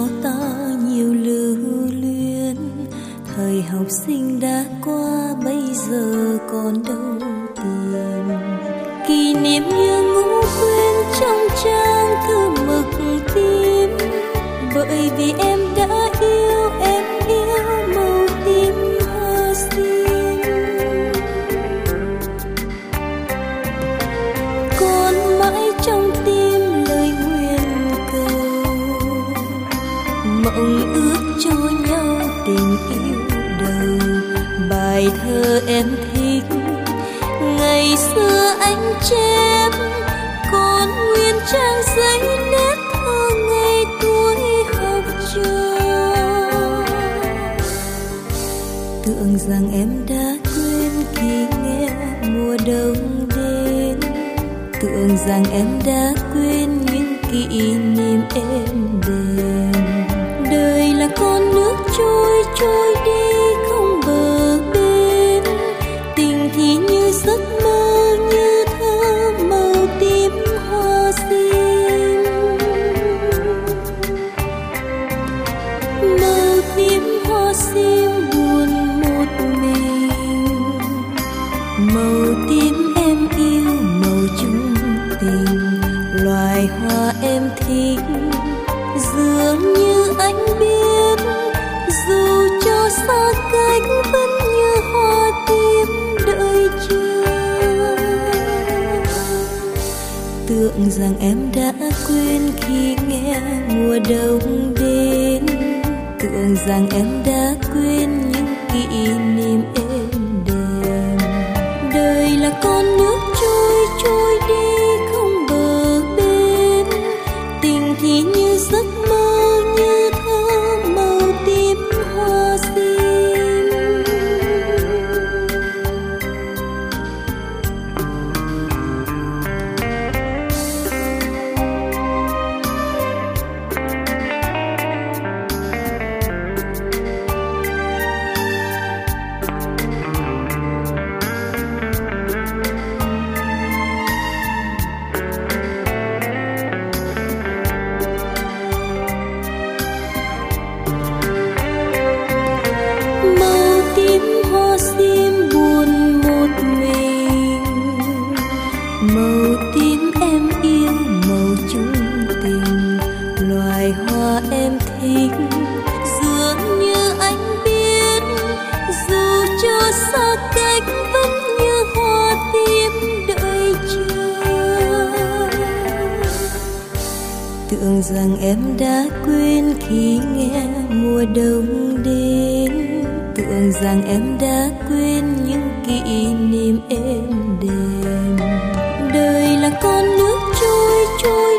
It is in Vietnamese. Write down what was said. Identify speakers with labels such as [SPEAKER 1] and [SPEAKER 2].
[SPEAKER 1] ta nhiều lưu luyến. Thời học sinh đã qua, bây giờ còn đâu tìm. Kỷ niệm như ngủ quên trong trang thư mực tím. Bởi vì em đã yêu, em yêu màu tím hoa sim. Còn mãi trong tim lời nguyện cầu, mộng ước cho nhau tình yêu đầu. Bài thơ em thích ngày xưa anh chép, còn nguyên trang giấy nét thơ ngày tuổi học trò. Tưởng rằng em đã quên khi nghe mùa đông đến. Tưởng rằng em đã quên những kỷ niệm êm đềm. Đời là con nước trôi trôi đi không bờ bến. Tình thì như giấc mơ, như thơ màu tím hoa sim. Màu tím hoa sim buồn một mình. Màu tím em yêu màu chung tình. Loài hoa em thích dường như anh biết, dù cho xa cách vẫn như hoa tím đợi chờ. Tưởng rằng em đã quên khi nghe mùa đông đến. Tưởng rằng em đã quên những kỷ niệm êm đềm. Đời là con nước trôi trôi đi không bờ bến. Tình thì như giấc mơ, như thơ màu tím hoa sim. Màu tím hoa sim buồn một mình. Màu tím em yêu màu chung tình. Loài hoa em thích dường như anh biết, dù cho xa cách vẫn như hoa tím đợi chờ. Tưởng rằng em đã quên khi nghe mùa đông đến. Tưởng rằng em đã quên những kỷ niệm êm đềm. Đời là con nước trôi trôi